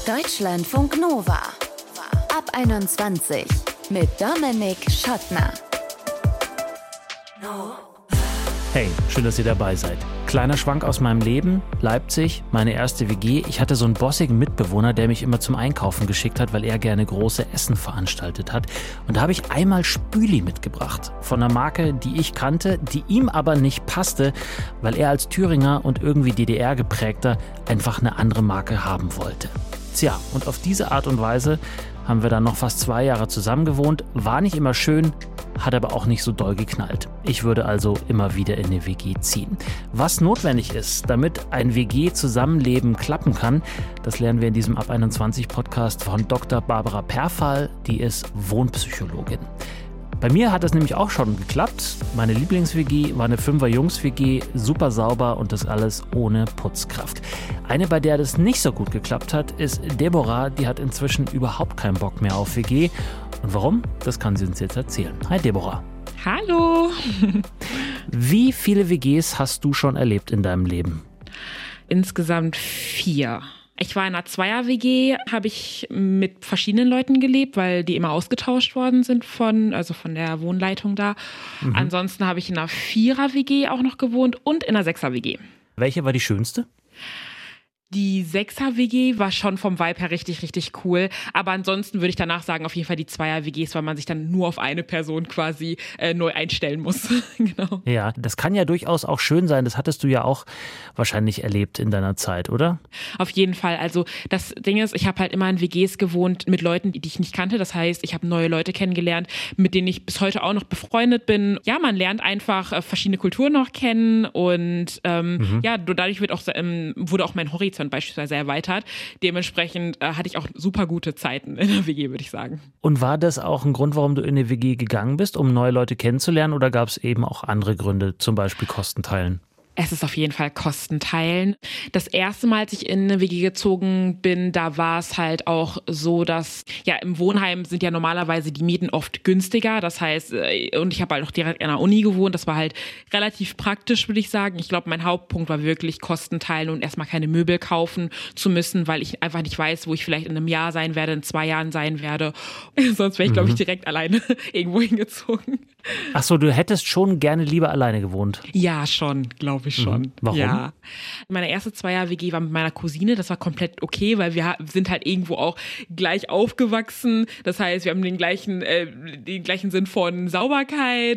Deutschlandfunk Nova. Ab 21 mit Dominik Schottner. Hey, schön, dass ihr dabei seid. Kleiner Schwank aus meinem Leben, Leipzig, meine erste WG. Ich hatte so einen bossigen Mitbewohner, der mich immer zum Einkaufen geschickt hat, weil er gerne große Essen veranstaltet hat. Und da habe ich einmal Spüli mitgebracht. Von einer Marke, die ich kannte, die ihm aber nicht passte, weil er als Thüringer und irgendwie DDR geprägter einfach eine andere Marke haben wollte. Tja, und auf diese Art und Weise haben wir dann noch fast 2 Jahre zusammen gewohnt. War nicht immer schön, hat aber auch nicht so doll geknallt. Ich würde also immer wieder in eine WG ziehen. Was notwendig ist, damit ein WG-Zusammenleben klappen kann, das lernen wir in diesem Ab 21 Podcast von Dr. Barbara Perfall, die ist Wohnpsychologin. Bei mir hat das nämlich auch schon geklappt. Meine Lieblings-WG war eine 5er-Jungs-WG, super sauber und das alles ohne Putzkraft. Eine, bei der das nicht so gut geklappt hat, ist Deborah. Die hat inzwischen überhaupt keinen Bock mehr auf WG. Und warum? Das kann sie uns jetzt erzählen. Hi Deborah. Hallo. Wie viele WGs hast du schon erlebt in deinem Leben? Insgesamt 4. Ich war in einer 2er-WG, habe ich mit verschiedenen Leuten gelebt, weil die immer ausgetauscht worden sind von der Wohnleitung da. Ansonsten habe ich in einer 4er-WG auch noch gewohnt und in einer 6er-WG. Welche war die schönste? Die 6er-WG war schon vom Vibe her richtig, richtig cool. Aber ansonsten würde ich danach sagen, auf jeden Fall die 2er-WGs, weil man sich dann nur auf eine Person quasi neu einstellen muss. Genau. Ja, das kann ja durchaus auch schön sein. Das hattest du ja auch wahrscheinlich erlebt in deiner Zeit, oder? Auf jeden Fall. Also das Ding ist, ich habe halt immer in WGs gewohnt mit Leuten, die ich nicht kannte. Das heißt, ich habe neue Leute kennengelernt, mit denen ich bis heute auch noch befreundet bin. Ja, man lernt einfach verschiedene Kulturen noch kennen und dadurch wurde auch mein Horizont beispielsweise erweitert. Dementsprechend hatte ich auch super gute Zeiten in der WG, würde ich sagen. Und war das auch ein Grund, warum du in eine WG gegangen bist, um neue Leute kennenzulernen, oder gab es eben auch andere Gründe, zum Beispiel Kosten teilen? Es ist auf jeden Fall Kosten teilen. Das erste Mal, als ich in eine WG gezogen bin, da war es halt auch so, dass ja im Wohnheim sind ja normalerweise die Mieten oft günstiger. Das heißt, und ich habe halt auch direkt an der Uni gewohnt. Das war halt relativ praktisch, würde ich sagen. Ich glaube, mein Hauptpunkt war wirklich Kosten teilen und erstmal keine Möbel kaufen zu müssen, weil ich einfach nicht weiß, wo ich vielleicht in einem Jahr sein werde, in 2 Jahren sein werde. Sonst wäre ich, glaube ich, direkt alleine irgendwo hingezogen. Ach so, du hättest schon gerne lieber alleine gewohnt? Ja, schon, glaube ich schon. Warum? Ja. Meine erste 2er-WG war mit meiner Cousine. Das war komplett okay, weil wir sind halt irgendwo auch gleich aufgewachsen. Das heißt, wir haben den gleichen Sinn von Sauberkeit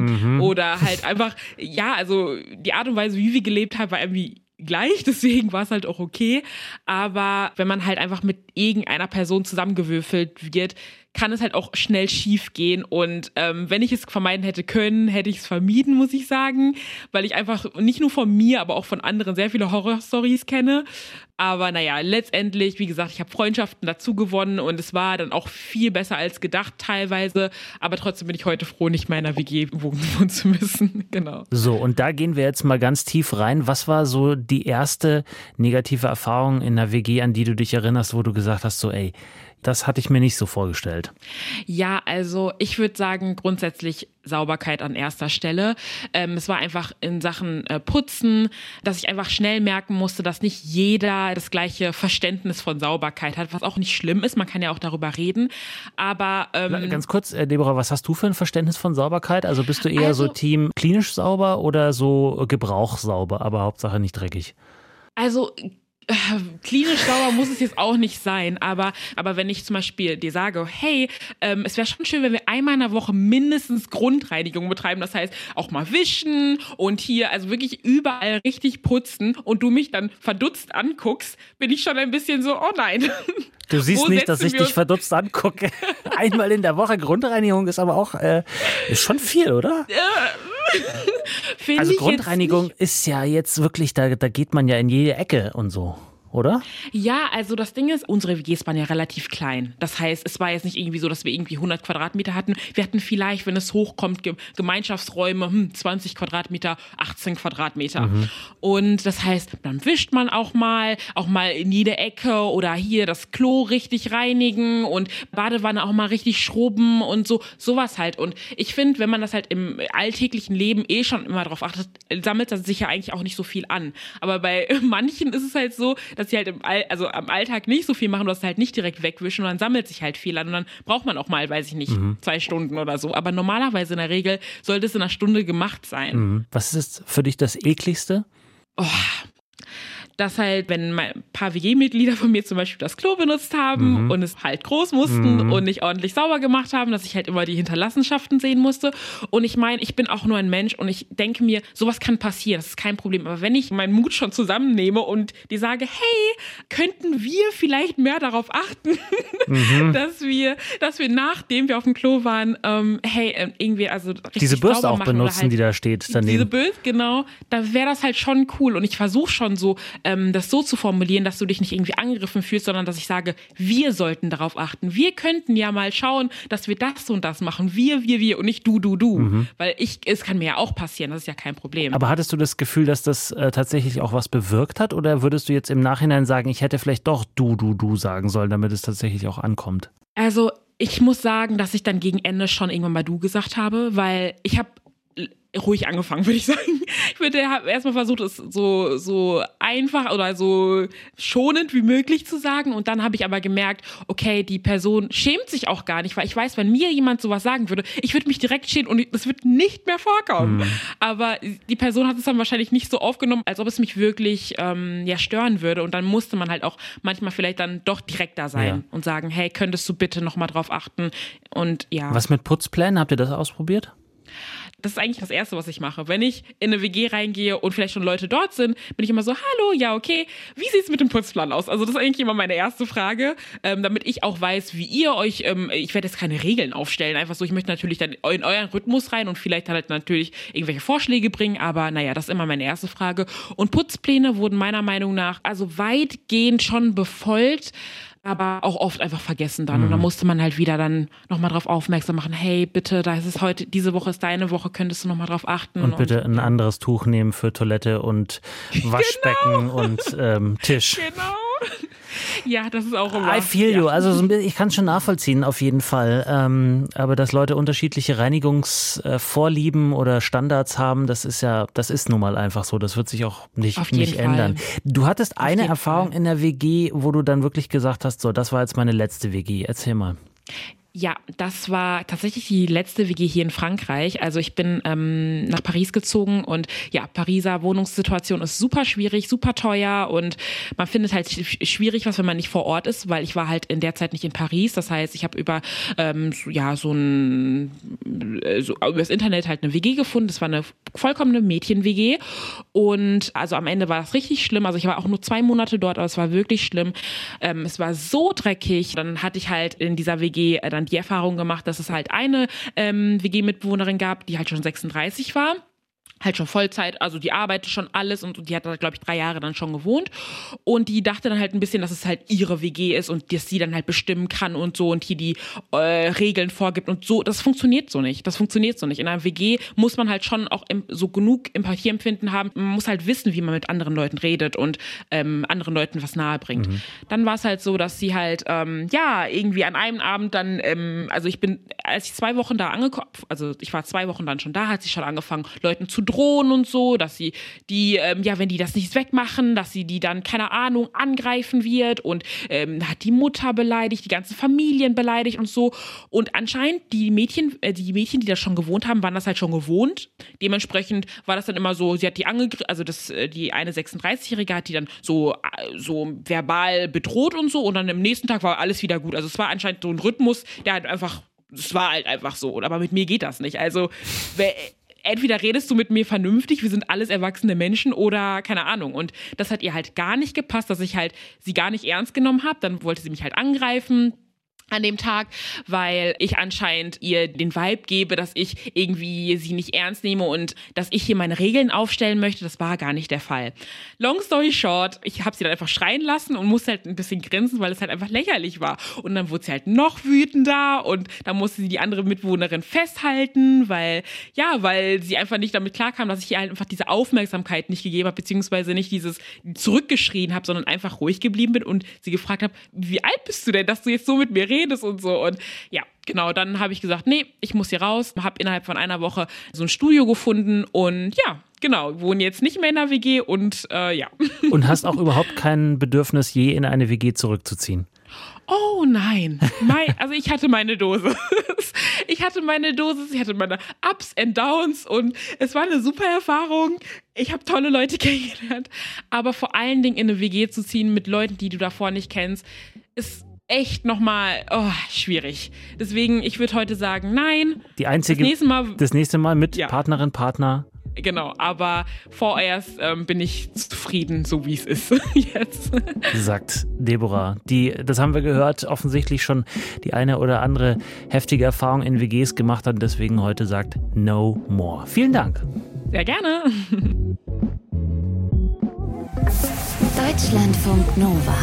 oder halt einfach, ja, also die Art und Weise, wie wir gelebt haben, war irgendwie gleich, deswegen war es halt auch okay. Aber wenn man halt einfach mit irgendeiner Person zusammengewürfelt wird, kann es halt auch schnell schief gehen. Und wenn ich es vermeiden hätte können, hätte ich es vermieden, muss ich sagen. Weil ich einfach nicht nur von mir, aber auch von anderen sehr viele Horrorstories kenne. Aber naja, letztendlich, wie gesagt, ich habe Freundschaften dazu gewonnen und es war dann auch viel besser als gedacht teilweise. Aber trotzdem bin ich heute froh, nicht mehr in einer WG wohnen zu müssen. Genau. So, und da gehen wir jetzt mal ganz tief rein. Was war so die erste negative Erfahrung in einer WG, an die du dich erinnerst, wo du gesagt hast, so ey, das hatte ich mir nicht so vorgestellt? Ja, also ich würde sagen, grundsätzlich Sauberkeit an erster Stelle. Es war einfach in Sachen Putzen, dass ich einfach schnell merken musste, dass nicht jeder das gleiche Verständnis von Sauberkeit hat, was auch nicht schlimm ist. Man kann ja auch darüber reden. Aber ganz kurz, Deborah, was hast du für ein Verständnis von Sauberkeit? Also bist du eher so Team klinisch sauber oder so gebrauchssauber, aber Hauptsache nicht dreckig? Also klinisch sauber muss es jetzt auch nicht sein, aber wenn ich zum Beispiel dir sage, hey, es wäre schon schön, wenn wir einmal in der Woche mindestens Grundreinigung betreiben, das heißt auch mal wischen und hier also wirklich überall richtig putzen und du mich dann verdutzt anguckst, bin ich schon ein bisschen so, oh nein. Du siehst nicht, dass ich dich verdutzt angucke. Einmal in der Woche Grundreinigung ist aber auch ist schon viel, oder? Also Grundreinigung ist ja jetzt wirklich, da geht man ja in jede Ecke und so, oder? Ja, also das Ding ist, unsere WGs waren ja relativ klein. Das heißt, es war jetzt nicht irgendwie so, dass wir irgendwie 100 Quadratmeter hatten. Wir hatten vielleicht, wenn es hochkommt, Gemeinschaftsräume, 20 Quadratmeter, 18 Quadratmeter. Und das heißt, dann wischt man auch mal in jede Ecke oder hier das Klo richtig reinigen und Badewanne auch mal richtig schrubben und sowas halt. Und ich finde, wenn man das halt im alltäglichen Leben schon immer drauf achtet, sammelt das sich ja eigentlich auch nicht so viel an. Aber bei manchen ist es halt so, dass sie halt am Alltag nicht so viel machen, dass sie halt nicht direkt wegwischen und dann sammelt sich halt viel an und dann braucht man auch mal, weiß ich nicht, 2 Stunden oder so. Aber normalerweise in der Regel sollte es in einer Stunde gemacht sein. Was ist für dich das Ekligste? Dass halt, wenn ein paar WG-Mitglieder von mir zum Beispiel das Klo benutzt haben und es halt groß mussten und nicht ordentlich sauber gemacht haben, dass ich halt immer die Hinterlassenschaften sehen musste. Und ich meine, ich bin auch nur ein Mensch und ich denke mir, sowas kann passieren, das ist kein Problem. Aber wenn ich meinen Mut schon zusammennehme und die sage, hey, könnten wir vielleicht mehr darauf achten, dass wir nachdem wir auf dem Klo waren, irgendwie also richtig diese Bürste sauber auch machen benutzen, halt, die da steht daneben. Diese Bürste, genau, da wäre das halt schon cool. Und ich versuche schon so, das so zu formulieren, dass du dich nicht irgendwie angegriffen fühlst, sondern dass ich sage, wir sollten darauf achten. Wir könnten ja mal schauen, dass wir das und das machen. Wir und nicht du. Weil es kann mir ja auch passieren, das ist ja kein Problem. Aber hattest du das Gefühl, dass das tatsächlich auch was bewirkt hat? Oder würdest du jetzt im Nachhinein sagen, ich hätte vielleicht doch du sagen sollen, damit es tatsächlich auch ankommt? Also ich muss sagen, dass ich dann gegen Ende schon irgendwann mal du gesagt habe, weil ich habe ruhig angefangen, würde ich sagen. Ich habe erstmal versucht, es so einfach oder so schonend wie möglich zu sagen und dann habe ich aber gemerkt, okay, die Person schämt sich auch gar nicht, weil ich weiß, wenn mir jemand sowas sagen würde, ich würde mich direkt schämen und es wird nicht mehr vorkommen. Aber die Person hat es dann wahrscheinlich nicht so aufgenommen, als ob es mich wirklich stören würde und dann musste man halt auch manchmal vielleicht dann doch direkter sein und sagen, hey, könntest du bitte nochmal drauf achten und ja. Was mit Putzplänen? Habt ihr das ausprobiert? Das ist eigentlich das Erste, was ich mache. Wenn ich in eine WG reingehe und vielleicht schon Leute dort sind, bin ich immer so, hallo, ja, okay, wie sieht's mit dem Putzplan aus? Also das ist eigentlich immer meine erste Frage, damit ich auch weiß, wie ihr euch, ich werde jetzt keine Regeln aufstellen, einfach so, ich möchte natürlich dann in euren Rhythmus rein und vielleicht halt natürlich irgendwelche Vorschläge bringen, aber naja, das ist immer meine erste Frage. Und Putzpläne wurden meiner Meinung nach also weitgehend schon befolgt, aber auch oft einfach vergessen dann. Und da musste man halt wieder dann nochmal drauf aufmerksam machen, hey, bitte, da ist es heute, diese Woche ist deine Woche, könntest du nochmal drauf achten. Und bitte ein anderes Tuch nehmen für Toilette und Waschbecken und Tisch. Genau. Ja, das ist auch immer. I feel you. Also so ein bisschen, ich kann es schon nachvollziehen auf jeden Fall. Aber dass Leute unterschiedliche Reinigungsvorlieben oder Standards haben, das ist nun mal einfach so. Das wird sich auch nicht ändern. Du hattest eine Erfahrung in der WG, wo du dann wirklich gesagt hast, so, das war jetzt meine letzte WG. Erzähl mal. Ja, das war tatsächlich die letzte WG hier in Frankreich. Also ich bin nach Paris gezogen und ja, Pariser Wohnungssituation ist super schwierig, super teuer und man findet halt schwierig was, wenn man nicht vor Ort ist, weil ich war halt in der Zeit nicht in Paris. Das heißt, ich habe über übers Internet halt eine WG gefunden. Das war eine vollkommene Mädchen-WG und also am Ende war das richtig schlimm. Also ich war auch nur 2 Monate dort, aber es war wirklich schlimm. Es war so dreckig. Dann hatte ich halt in dieser WG dann die Erfahrung gemacht, dass es halt eine WG-Mitbewohnerin gab, die halt schon 36 war. Halt schon Vollzeit, also die arbeitet schon alles und die hat da, glaube ich, 3 Jahre dann schon gewohnt und die dachte dann halt ein bisschen, dass es halt ihre WG ist und dass sie dann halt bestimmen kann und so und hier die Regeln vorgibt und so. Das funktioniert so nicht. In einer WG muss man halt schon auch so genug Empathieempfinden haben. Man muss halt wissen, wie man mit anderen Leuten redet und anderen Leuten was nahe bringt. Dann war es halt so, dass sie halt irgendwie an einem Abend dann, als ich 2 Wochen da angekommen, also ich war 2 Wochen dann schon da, hat sie schon angefangen, Leuten zu drohen und so, dass sie die, wenn die das nicht wegmachen, dass sie die dann, keine Ahnung, angreifen wird und hat die Mutter beleidigt, die ganzen Familien beleidigt und so. Und anscheinend die Mädchen, die da schon gewohnt haben, waren das halt schon gewohnt. Dementsprechend war das dann immer so, sie hat die angegriffen, also die eine 36-Jährige hat die dann so verbal bedroht und so und dann am nächsten Tag war alles wieder gut. Also es war anscheinend so ein Rhythmus, der halt einfach, es war halt einfach so. Aber mit mir geht das nicht. Also entweder redest du mit mir vernünftig, wir sind alles erwachsene Menschen oder keine Ahnung. Und das hat ihr halt gar nicht gepasst, dass ich halt sie gar nicht ernst genommen habe. Dann wollte sie mich halt angreifen an dem Tag, weil ich anscheinend ihr den Vibe gebe, dass ich irgendwie sie nicht ernst nehme und dass ich hier meine Regeln aufstellen möchte. Das war gar nicht der Fall. Long story short, ich habe sie dann einfach schreien lassen und musste halt ein bisschen grinsen, weil es halt einfach lächerlich war. Und dann wurde sie halt noch wütender und dann musste sie die andere Mitbewohnerin festhalten, weil sie einfach nicht damit klarkam, dass ich ihr halt einfach diese Aufmerksamkeit nicht gegeben habe, beziehungsweise nicht dieses zurückgeschrien habe, sondern einfach ruhig geblieben bin und sie gefragt habe, wie alt bist du denn, dass du jetzt so mit mir redest und so. Und ja, genau, dann habe ich gesagt, nee, ich muss hier raus. Habe innerhalb von einer Woche so ein Studio gefunden und ja, Genau, wohne jetzt nicht mehr in einer WG und ja. Und hast auch überhaupt kein Bedürfnis, je in eine WG zurückzuziehen? Oh nein, also ich hatte meine Dosis. Ich hatte meine Ups and Downs und es war eine super Erfahrung. Ich habe tolle Leute kennengelernt, aber vor allen Dingen in eine WG zu ziehen mit Leuten, die du davor nicht kennst, ist echt nochmal schwierig. Deswegen, ich würde heute sagen, nein. Das nächste Mal mit Partnerin, Partner. Genau, aber vorerst bin ich zufrieden, so wie es ist jetzt. Sagt Deborah, die, das haben wir gehört, offensichtlich schon die eine oder andere heftige Erfahrung in WGs gemacht hat und deswegen heute sagt, no more. Vielen Dank. Sehr gerne. Deutschlandfunk Nova.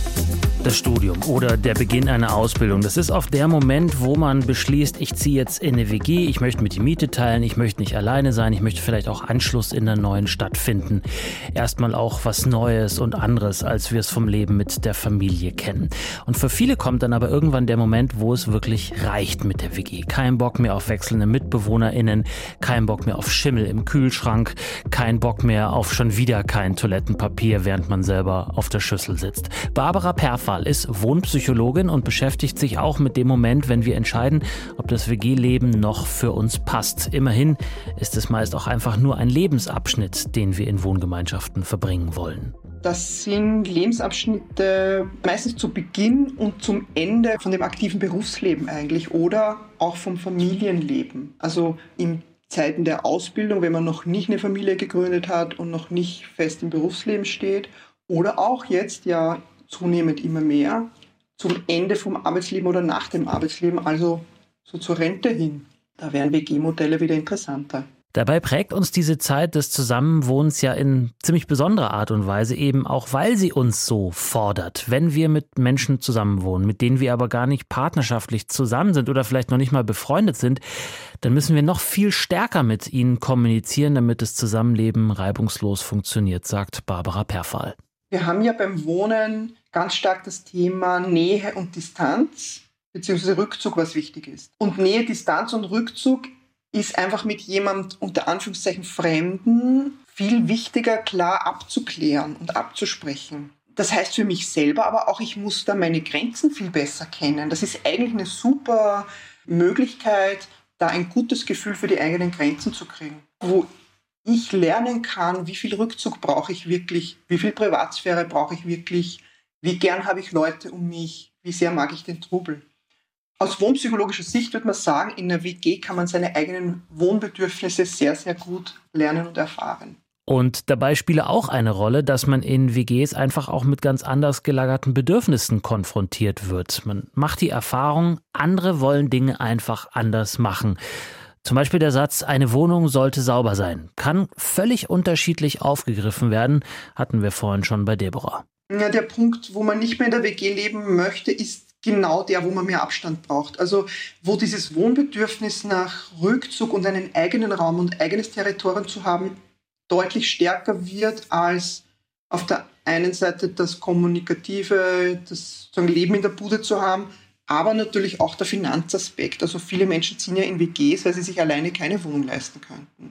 Das Studium oder der Beginn einer Ausbildung, das ist oft der Moment, wo man beschließt, ich ziehe jetzt in eine WG, ich möchte mir die Miete teilen, ich möchte nicht alleine sein, ich möchte vielleicht auch Anschluss in der neuen Stadt finden. Erstmal auch was Neues und anderes, als wir es vom Leben mit der Familie kennen. Und für viele kommt dann aber irgendwann der Moment, wo es wirklich reicht mit der WG. Kein Bock mehr auf wechselnde MitbewohnerInnen, kein Bock mehr auf Schimmel im Kühlschrank, kein Bock mehr auf schon wieder kein Toilettenpapier, während man selber auf der Schüssel sitzt. Barbara Perfall ist Wohnpsychologin und beschäftigt sich auch mit dem Moment, wenn wir entscheiden, ob das WG-Leben noch für uns passt. Immerhin ist es meist auch einfach nur ein Lebensabschnitt, den wir in Wohngemeinschaften verbringen wollen. Das sind Lebensabschnitte meistens zu Beginn und zum Ende von dem aktiven Berufsleben eigentlich oder auch vom Familienleben. Also in Zeiten der Ausbildung, wenn man noch nicht eine Familie gegründet hat und noch nicht fest im Berufsleben steht oder auch jetzt ja zunehmend immer mehr zum Ende vom Arbeitsleben oder nach dem Arbeitsleben, also so zur Rente hin. Da wären WG-Modelle wieder interessanter. Dabei prägt uns diese Zeit des Zusammenwohnens ja in ziemlich besonderer Art und Weise, eben auch weil sie uns so fordert. Wenn wir mit Menschen zusammenwohnen, mit denen wir aber gar nicht partnerschaftlich zusammen sind oder vielleicht noch nicht mal befreundet sind, dann müssen wir noch viel stärker mit ihnen kommunizieren, damit das Zusammenleben reibungslos funktioniert, sagt Barbara Perfall. Wir haben ja beim Wohnen ganz stark das Thema Nähe und Distanz bzw. Rückzug, was wichtig ist. Und Nähe, Distanz und Rückzug ist einfach mit jemand unter Anführungszeichen Fremden viel wichtiger klar abzuklären und abzusprechen. Das heißt für mich selber aber auch, ich muss da meine Grenzen viel besser kennen. Das ist eigentlich eine super Möglichkeit, da ein gutes Gefühl für die eigenen Grenzen zu kriegen. Wo ich lernen kann, wie viel Rückzug brauche ich wirklich, wie viel Privatsphäre brauche ich wirklich, wie gern habe ich Leute um mich, wie sehr mag ich den Trubel. Aus wohnpsychologischer Sicht würde man sagen, in einer WG kann man seine eigenen Wohnbedürfnisse sehr, sehr gut lernen und erfahren. Und dabei spiele auch eine Rolle, dass man in WGs einfach auch mit ganz anders gelagerten Bedürfnissen konfrontiert wird. Man macht die Erfahrung, andere wollen Dinge einfach anders machen. Zum Beispiel der Satz, eine Wohnung sollte sauber sein, kann völlig unterschiedlich aufgegriffen werden, hatten wir vorhin schon bei Deborah. Ja, der Punkt, wo man nicht mehr in der WG leben möchte, ist genau der, wo man mehr Abstand braucht. Also wo dieses Wohnbedürfnis nach Rückzug und einen eigenen Raum und eigenes Territorium zu haben, deutlich stärker wird als auf der einen Seite das Kommunikative, das Leben in der Bude zu haben, aber natürlich auch der Finanzaspekt. Also viele Menschen ziehen ja in WGs, weil sie sich alleine keine Wohnung leisten könnten.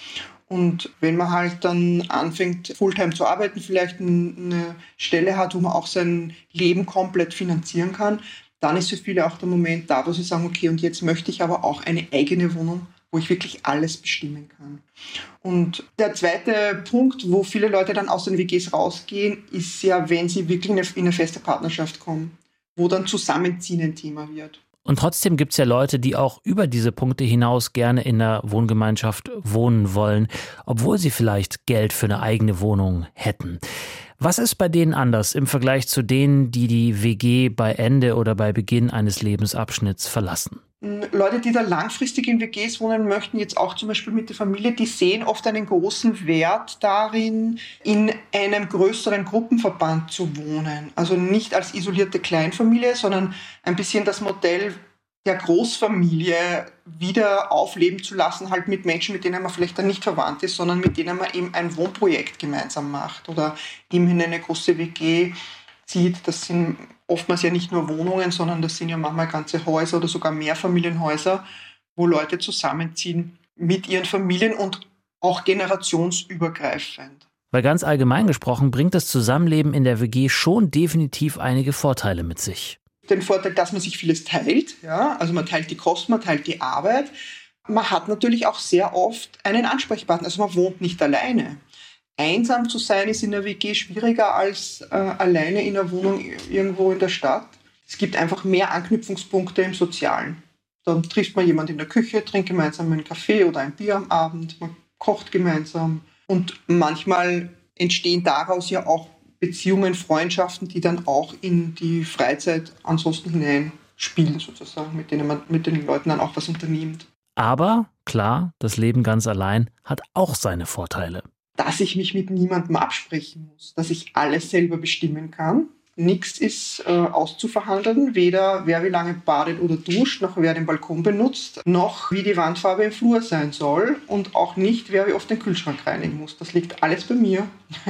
Und wenn man halt dann anfängt, Fulltime zu arbeiten, vielleicht eine Stelle hat, wo man auch sein Leben komplett finanzieren kann, dann ist für viele auch der Moment da, wo sie sagen, okay, und jetzt möchte ich aber auch eine eigene Wohnung, wo ich wirklich alles bestimmen kann. Und der zweite Punkt, wo viele Leute dann aus den WGs rausgehen, ist ja, wenn sie wirklich in eine feste Partnerschaft kommen, wo dann Zusammenziehen ein Thema wird. Und trotzdem gibt es ja Leute, die auch über diese Punkte hinaus gerne in der Wohngemeinschaft wohnen wollen, obwohl sie vielleicht Geld für eine eigene Wohnung hätten. Was ist bei denen anders im Vergleich zu denen, die die WG bei Ende oder bei Beginn eines Lebensabschnitts verlassen? Leute, die da langfristig in WGs wohnen möchten, jetzt auch zum Beispiel mit der Familie, die sehen oft einen großen Wert darin, in einem größeren Gruppenverband zu wohnen. Also nicht als isolierte Kleinfamilie, sondern ein bisschen das Modell der Großfamilie wieder aufleben zu lassen, halt mit Menschen, mit denen man vielleicht dann nicht verwandt ist, sondern mit denen man eben ein Wohnprojekt gemeinsam macht oder eben in eine große WG zieht. Das sind oftmals ja nicht nur Wohnungen, sondern das sind ja manchmal ganze Häuser oder sogar Mehrfamilienhäuser, wo Leute zusammenziehen mit ihren Familien und auch generationsübergreifend. Weil ganz allgemein gesprochen bringt das Zusammenleben in der WG schon definitiv einige Vorteile mit sich. Den Vorteil, dass man sich vieles teilt. Ja? Also man teilt die Kosten, man teilt die Arbeit. Man hat natürlich auch sehr oft einen Ansprechpartner. Also man wohnt nicht alleine. Einsam zu sein ist in der WG schwieriger als alleine in einer Wohnung irgendwo in der Stadt. Es gibt einfach mehr Anknüpfungspunkte im Sozialen. Dann trifft man jemanden in der Küche, trinkt gemeinsam einen Kaffee oder ein Bier am Abend, man kocht gemeinsam. Und manchmal entstehen daraus ja auch Beziehungen, Freundschaften, die dann auch in die Freizeit ansonsten hineinspielen, sozusagen, mit denen man mit den Leuten dann auch was unternimmt. Aber klar, das Leben ganz allein hat auch seine Vorteile. Dass ich mich mit niemandem absprechen muss, dass ich alles selber bestimmen kann. Nichts ist auszuverhandeln, weder wer wie lange badet oder duscht, noch wer den Balkon benutzt, noch wie die Wandfarbe im Flur sein soll und auch nicht, wer wie oft den Kühlschrank reinigen muss. Das liegt alles bei mir.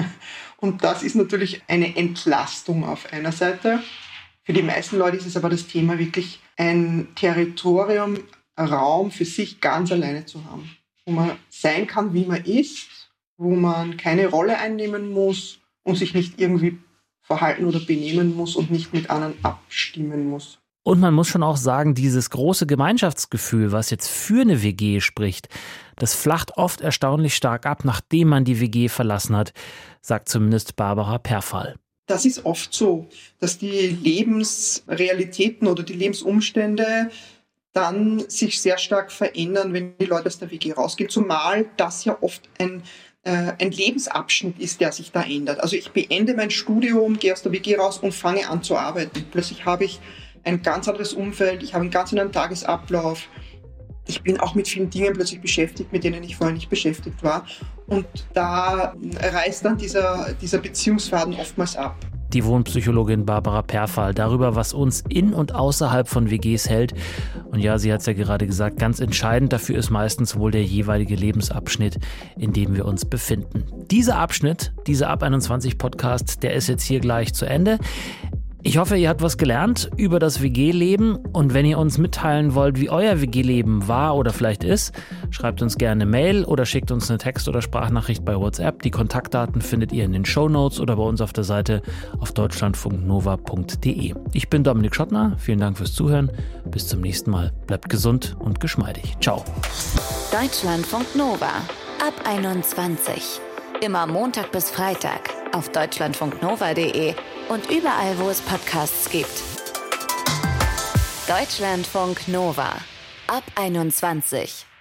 Und das ist natürlich eine Entlastung auf einer Seite. Für die meisten Leute ist es aber das Thema wirklich ein Territorium, Raum für sich ganz alleine zu haben, wo man sein kann, wie man ist, wo man keine Rolle einnehmen muss und sich nicht irgendwie verhalten oder benehmen muss und nicht mit anderen abstimmen muss. Und man muss schon auch sagen, dieses große Gemeinschaftsgefühl, was jetzt für eine WG spricht, das flacht oft erstaunlich stark ab, nachdem man die WG verlassen hat, sagt zumindest Barbara Perfall. Das ist oft so, dass die Lebensrealitäten oder die Lebensumstände dann sich sehr stark verändern, wenn die Leute aus der WG rausgehen, zumal das ja oft ein Lebensabschnitt ist, der sich da ändert. Also ich beende mein Studium, gehe aus der WG raus und fange an zu arbeiten. Plötzlich habe ich ein ganz anderes Umfeld, ich habe einen ganz anderen Tagesablauf. Ich bin auch mit vielen Dingen plötzlich beschäftigt, mit denen ich vorher nicht beschäftigt war. Und da reißt dann dieser Beziehungsfaden oftmals ab. Die Wohnpsychologin Barbara Perfall darüber, was uns in und außerhalb von WGs hält. Und ja, sie hat es ja gerade gesagt, ganz entscheidend dafür ist meistens wohl der jeweilige Lebensabschnitt, in dem wir uns befinden. Dieser Abschnitt, dieser Ab 21 Podcast, der ist jetzt hier gleich zu Ende. Ich hoffe, ihr habt was gelernt über das WG-Leben und wenn ihr uns mitteilen wollt, wie euer WG-Leben war oder vielleicht ist, schreibt uns gerne eine Mail oder schickt uns eine Text- oder Sprachnachricht bei WhatsApp. Die Kontaktdaten findet ihr in den Shownotes oder bei uns auf der Seite auf deutschlandfunknova.de. Ich bin Dominik Schottner, vielen Dank fürs Zuhören. Bis zum nächsten Mal. Bleibt gesund und geschmeidig. Ciao. Deutschlandfunk Nova ab 21. Immer Montag bis Freitag auf deutschlandfunknova.de und überall, wo es Podcasts gibt. Deutschlandfunk Nova ab 21.